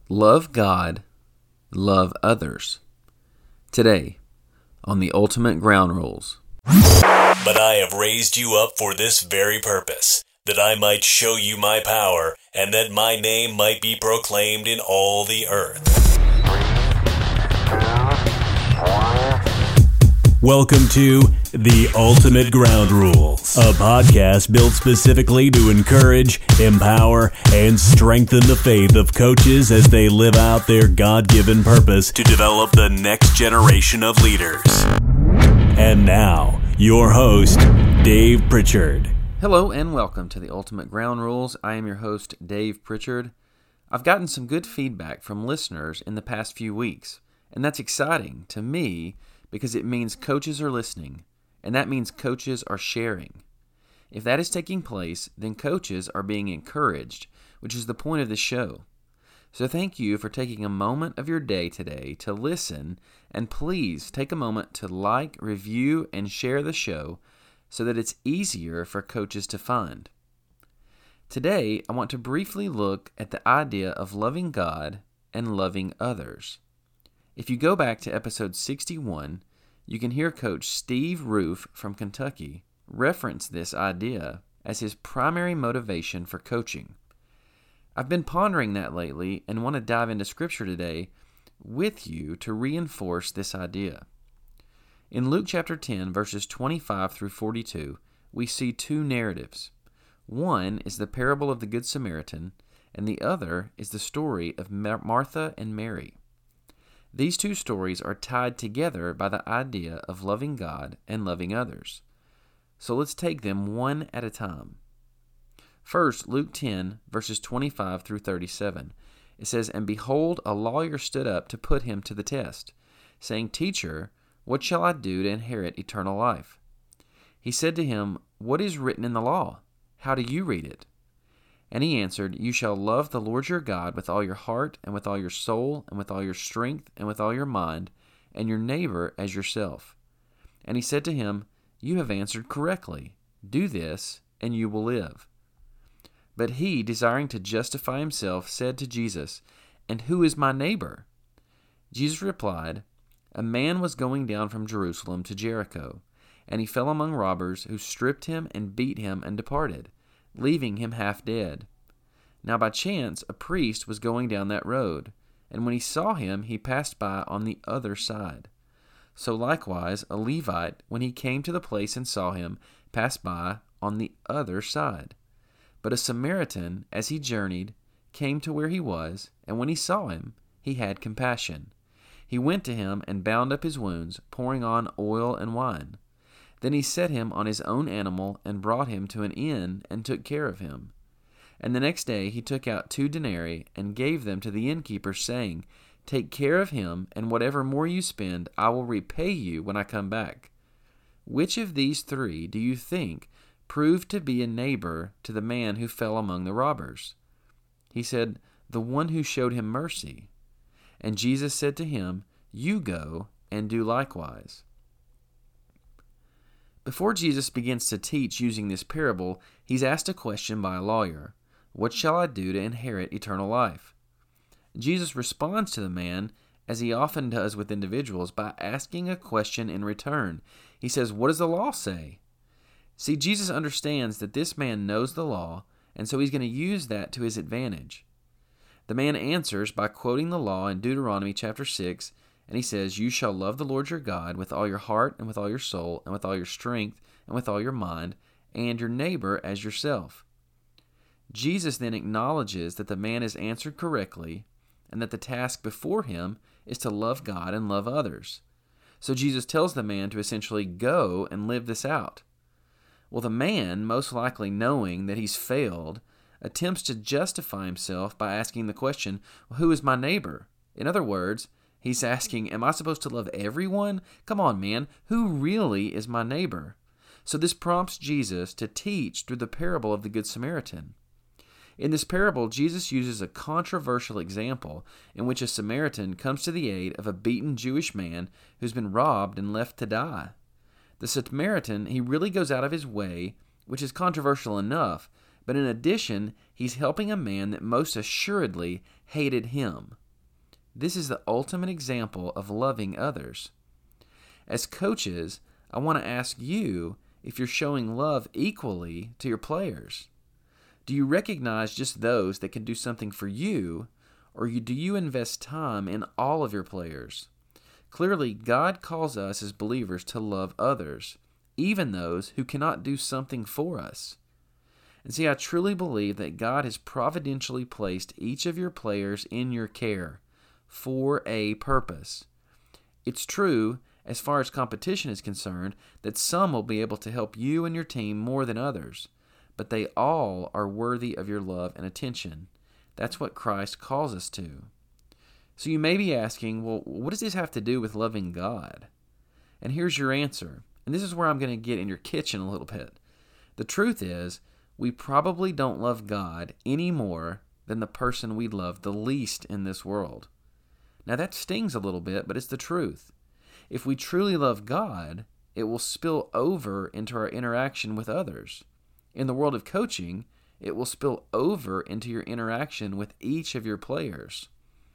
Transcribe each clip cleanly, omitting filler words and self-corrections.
Love God, love others. Today, on the Ultimate Ground Rules. But I have raised you up for this very purpose, that I might show you my power, and that my name might be proclaimed in all the earth. Welcome to The Ultimate Ground Rules, a podcast built specifically to encourage, empower, and strengthen the faith of coaches as they live out their God-given purpose to develop the next generation of leaders. And now, your host, Dave Pritchard. Hello and welcome to The Ultimate Ground Rules. I am your host, Dave Pritchard. I've gotten some good feedback from listeners in the past few weeks, and that's exciting to me because it means coaches are listening, and that means coaches are sharing. If that is taking place, then coaches are being encouraged, which is the point of this show. So thank you for taking a moment of your day today to listen, and please take a moment to like, review, and share the show so that it's easier for coaches to find. Today, I want to briefly look at the idea of loving God and loving others. If you go back to episode 61, you can hear Coach Steve Roof from Kentucky reference this idea as his primary motivation for coaching. I've been pondering that lately and want to dive into Scripture today with you to reinforce this idea. In Luke chapter 10, verses 25 through 42, we see two narratives. One is the parable of the Good Samaritan, and the other is the story of Martha and Mary. These two stories are tied together by the idea of loving God and loving others. So let's take them one at a time. First, Luke 10, verses 25 through 37. It says, "And behold, a lawyer stood up to put him to the test, saying, 'Teacher, what shall I do to inherit eternal life?' He said to him, 'What is written in the law? How do you read it?' And he answered, 'You shall love the Lord your God with all your heart, and with all your soul, and with all your strength, and with all your mind, and your neighbor as yourself.' And he said to him, 'You have answered correctly. Do this, and you will live.' But he, desiring to justify himself, said to Jesus, 'And who is my neighbor?' Jesus replied, 'A man was going down from Jerusalem to Jericho, and he fell among robbers, who stripped him and beat him and departed, leaving him half dead. Now by chance a priest was going down that road, and when he saw him, he passed by on the other side. So likewise a Levite, when he came to the place and saw him, passed by on the other side. But a Samaritan, as he journeyed, came to where he was, and when he saw him, he had compassion. He went to him and bound up his wounds, pouring on oil and wine. Then he set him on his own animal and brought him to an inn and took care of him. And the next day he took out 2 denarii and gave them to the innkeeper, saying, 'Take care of him, and whatever more you spend, I will repay you when I come back.' Which of these 3 do you think proved to be a neighbor to the man who fell among the robbers?" He said, "The one who showed him mercy." And Jesus said to him, "You go and do likewise." Before Jesus begins to teach using this parable, he's asked a question by a lawyer. "What shall I do to inherit eternal life?" Jesus responds to the man, as he often does with individuals, by asking a question in return. He says, "What does the law say?" See, Jesus understands that this man knows the law, and so he's going to use that to his advantage. The man answers by quoting the law in Deuteronomy chapter 6, and he says, "You shall love the Lord your God with all your heart, and with all your soul, and with all your strength, and with all your mind, and your neighbor as yourself." Jesus then acknowledges that the man has answered correctly, and that the task before him is to love God and love others. So Jesus tells the man to essentially go and live this out. Well, the man, most likely knowing that he's failed, attempts to justify himself by asking the question, "Well, who is my neighbor?" In other words, he's asking, am I supposed to love everyone? Come on, man. Who really is my neighbor? So this prompts Jesus to teach through the parable of the Good Samaritan. In this parable, Jesus uses a controversial example in which a Samaritan comes to the aid of a beaten Jewish man who's been robbed and left to die. The Samaritan, he really goes out of his way, which is controversial enough, but in addition, he's helping a man that most assuredly hated him. This is the ultimate example of loving others. As coaches, I want to ask you if you're showing love equally to your players. Do you recognize just those that can do something for you, or do you invest time in all of your players? Clearly, God calls us as believers to love others, even those who cannot do something for us. And see, I truly believe that God has providentially placed each of your players in your care for a purpose. It's true, as far as competition is concerned, that some will be able to help you and your team more than others, but they all are worthy of your love and attention. That's what Christ calls us to. So you may be asking, well, what does this have to do with loving God? And here's your answer. And this is where I'm going to get in your kitchen a little bit. The truth is, we probably don't love God any more than the person we love the least in this world. Now that stings a little bit, but it's the truth. If we truly love God, it will spill over into our interaction with others. In the world of coaching, it will spill over into your interaction with each of your players.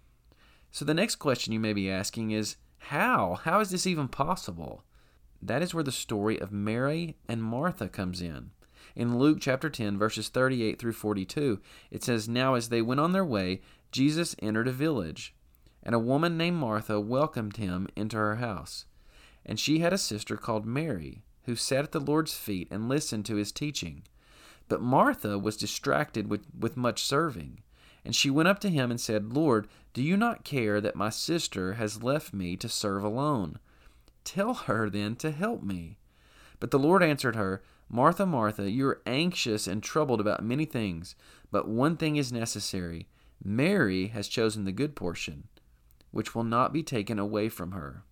So the next question you may be asking is, how? How is this even possible? That is where the story of Mary and Martha comes in. In Luke chapter 10, verses 38 through 42, it says, "Now as they went on their way, Jesus entered a village, and a woman named Martha welcomed him into her house. And she had a sister called Mary, who sat at the Lord's feet and listened to his teaching. But Martha was distracted with much serving. And she went up to him and said, 'Lord, do you not care that my sister has left me to serve alone? Tell her then to help me.' But the Lord answered her, 'Martha, Martha, you are anxious and troubled about many things, but one thing is necessary. Mary has chosen the good portion, which will not be taken away from her.'"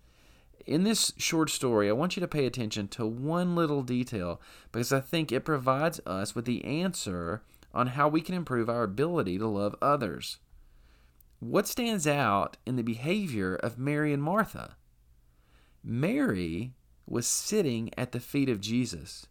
In this short story, I want you to pay attention to one little detail, because I think it provides us with the answer on how we can improve our ability to love others. What stands out in the behavior of Mary and Martha? Mary was sitting at the feet of Jesus.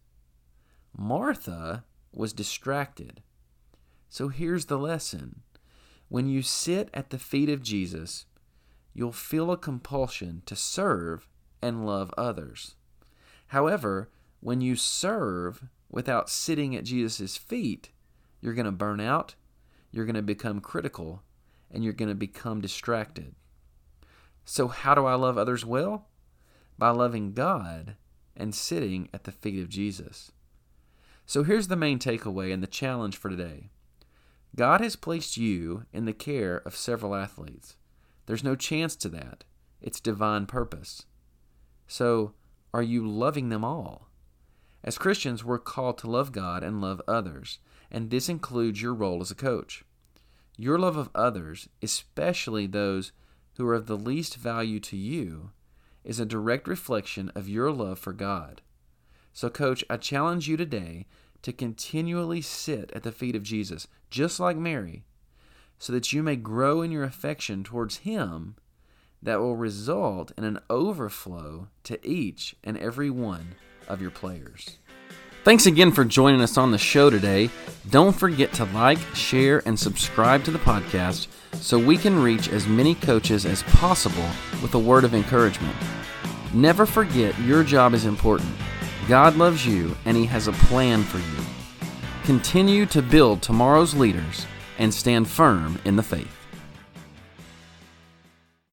Martha was distracted. So here's the lesson. When you sit at the feet of Jesus, you'll feel a compulsion to serve and love others. However, when you serve without sitting at Jesus' feet, you're going to burn out, you're going to become critical, and you're going to become distracted. So how do I love others well? By loving God and sitting at the feet of Jesus. So here's the main takeaway and the challenge for today. God has placed you in the care of several athletes. There's no chance to that. It's divine purpose. So, are you loving them all? As Christians, we're called to love God and love others, and this includes your role as a coach. Your love of others, especially those who are of the least value to you, is a direct reflection of your love for God. So, Coach, I challenge you today to continually sit at the feet of Jesus, just like Mary, so that you may grow in your affection towards Him that will result in an overflow to each and every one of your players. Thanks again for joining us on the show today. Don't forget to like, share, and subscribe to the podcast so we can reach as many coaches as possible with a word of encouragement. Never forget your job is important. God loves you, and He has a plan for you. Continue to build tomorrow's leaders and stand firm in the faith.